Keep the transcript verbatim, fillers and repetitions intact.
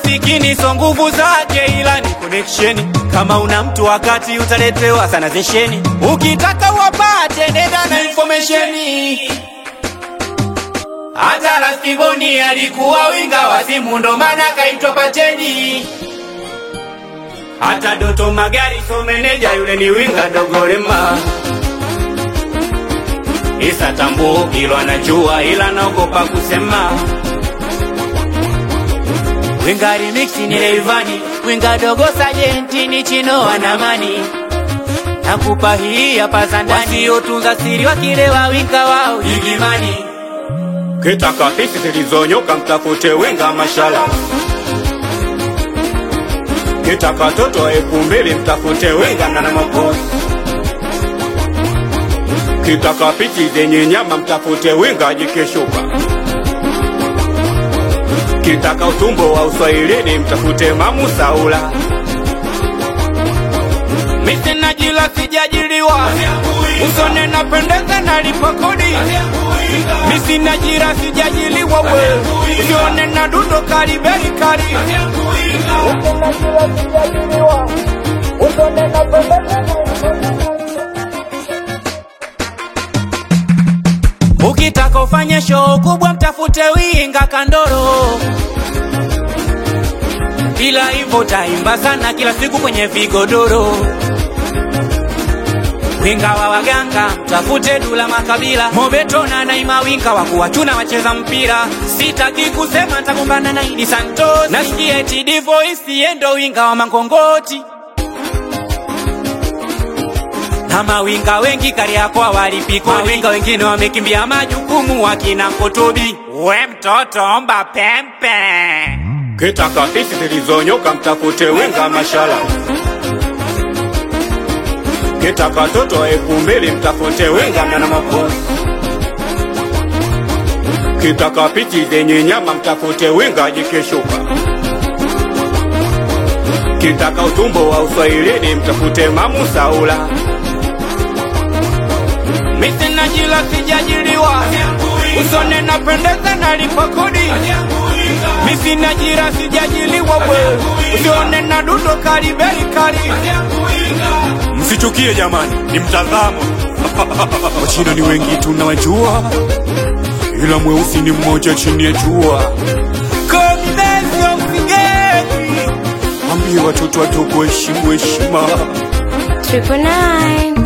Umasikini so nguvu zake ila ni connection. Kama una mtu wakati utaletewa sana zesheni. Ukitaka wapate nenda na information. Hata Rastiboni alikuwa winga wa simu ndo maana kaitwa Pateni. Hata Doto Magari so meneja yule ni winga Dogorema. Isa Tambo hilo anajua ila naogopa kusema. Winga remix ni Rayvanny, winga dogo Sajenti ni Chino Wanamani. Nakupa hii hapa za ndani, wasiotunza siri wakilewa winga wao Igimani. Kitaka pisi zilizonyoka mtafute winga Mashala. Kitaka toto elfu mbili mtafute winga Nana Maposi. Kitaka pisi zenye nyama mtafute winga Jikeshuka. Kitaka utumbo wa Uswahilini mtafute Mamu Saula. Misi najila sijajiliwa, usone na pendeza na lipa kodi. Misi najira sijajiliwa we, usone na dudo karibeli kari. Misi najila sijajiliwa, usone na pendeza na lipa kodi. Ukitaka ufanye show kubwa mtafute winga Kandoro. Bila hivyo taimba sana kila siku kwenye vigodoro. Winga wa waganga mtafute Dula Makabila. Mobeto na Naima winga wa kuwachuna wacheza mpira. Sitaki kusema nitakumbana na Idi Santos. Nasikia T D Voice yendo winga wa Mankongoti. Na mawinga wengi Kariakoo walipikwa. Mawinga wengine wamekimbia majukumu wakina Kotobi. We mtoto omba pempe. Kitaka pisi zilizonyoka mtafute winga Mashala. Kitaka toto elfu mbili mtafute winga Nana Maposi. Kitaka pisi zenye nyama mtafute winga Jikeshuka. Kitaka utumbo wa Uswahilini mtafute Mamu Saula. Misi najila sijajiliwa, usone na pendeza na lipa kodi. Misi najira sijajiliwa we, usone na dudo karibeli kari. Msichukie jamani, ni mtazamo. Wachina ni wengi tunawajua, ila mweusi ni mmoja chini ya jua. Kombinezio msigeni, ambie watoto watoko heshimu heshima. Triple nine